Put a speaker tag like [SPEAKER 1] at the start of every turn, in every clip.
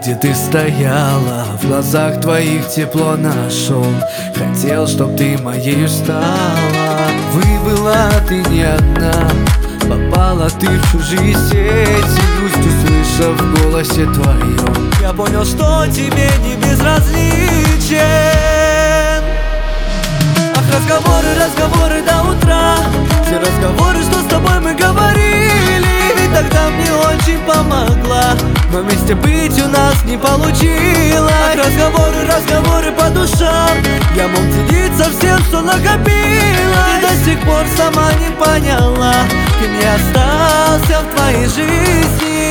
[SPEAKER 1] где ты стояла, в глазах твоих тепло нашел. Хотел, чтоб ты моей стала. Выбыла ты не одна, попала ты в чужие сети. Грусть услышав в голосе твоем, я понял, что тебе не безразличен. Ах, разговоры, разговоры до утра, все разговоры, что с тобой мы говорили. Ведь тогда мне очень помогла, но вместе быть у нас не получилось. Ах, разговоры, разговоры по душам, я мог делиться всем, что накопила. Ты до сих пор сама не поняла, кем я остался в твоей жизни.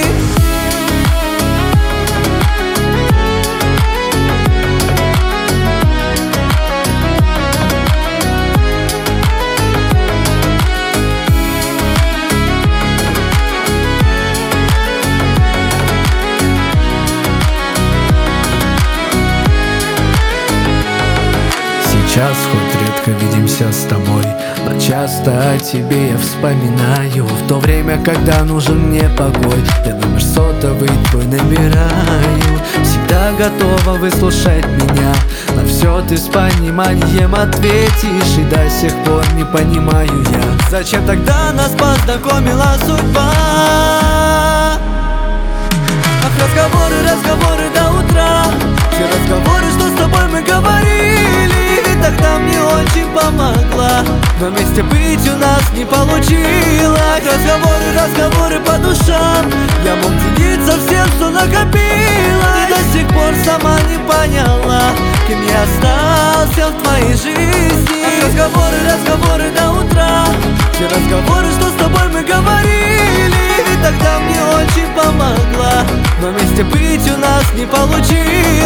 [SPEAKER 1] Сейчас хоть редко видимся с тобой, но часто о тебе я вспоминаю. В то время, когда нужен мне покой, я номер сотовый твой набираю. Всегда готова выслушать меня, на все ты с пониманием ответишь. И до сих пор не понимаю я, зачем тогда нас познакомила судьба. Ах, разговоры, разговоры до утра, все разговоры, что с тобой мы говорили. Тогда мне очень помогла, но вместе быть у нас не получилось. Разговоры, разговоры по душам, я мог делиться всем, что накопила. Ты до сих пор сама не поняла, кем я остался в твоей жизни. Разговоры, разговоры до утра, все разговоры, что с тобой мы говорили. Ведь тогда мне очень помогла, но вместе быть у нас не получилось.